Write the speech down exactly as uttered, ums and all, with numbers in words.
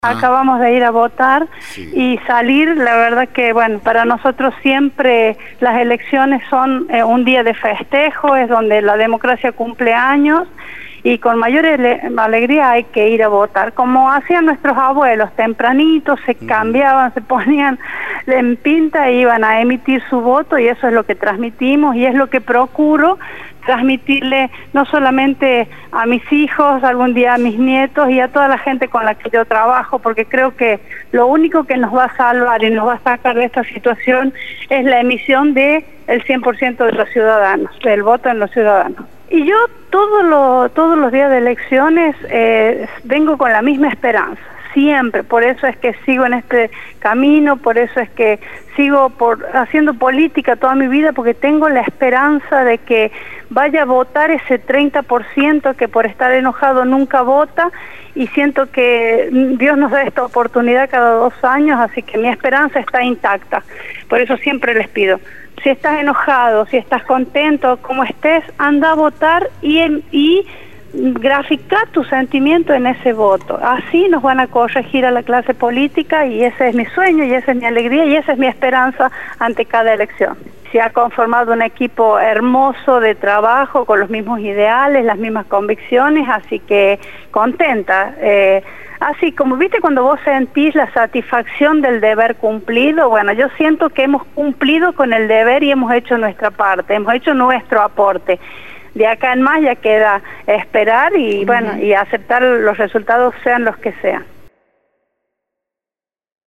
Ah. Acabamos de ir a votar Sí. y salir, la verdad que, bueno, para nosotros siempre las elecciones son eh, un día de festejo, es donde la democracia cumple años y con mayor ele- alegría hay que ir a votar, como hacían nuestros abuelos, tempranito se Ujú. cambiaban, se ponían en pinta e iban a emitir su voto y eso es lo que transmitimos y es lo que procuro transmitirle no solamente a mis hijos, algún día a mis nietos y a toda la gente con la que yo trabajo, porque creo que lo único que nos va a salvar y nos va a sacar de esta situación es la emisión de el cien por ciento de los ciudadanos, del voto en los ciudadanos. Y yo todo lo, todos los días de elecciones eh, vengo con la misma esperanza, siempre, por eso es que sigo en este camino, por eso es que sigo por haciendo política toda mi vida, porque tengo la esperanza de que vaya a votar ese treinta por ciento que por estar enojado nunca vota, y siento que Dios nos da esta oportunidad cada dos años, así que mi esperanza está intacta. Por eso siempre les pido, si estás enojado, si estás contento, como estés, anda a votar y, y grafica tu sentimiento en ese voto. Así nos van a corregir a la clase política y ese es mi sueño y esa es mi alegría y esa es mi esperanza ante cada elección. Se ha conformado un equipo hermoso de trabajo con los mismos ideales, las mismas convicciones, así que contenta. Eh, así como viste cuando vos sentís la satisfacción del deber cumplido, bueno, yo siento que hemos cumplido con el deber y hemos hecho nuestra parte, hemos hecho nuestro aporte. De acá en más ya queda esperar y, uh-huh. bueno, y aceptar los resultados sean los que sean.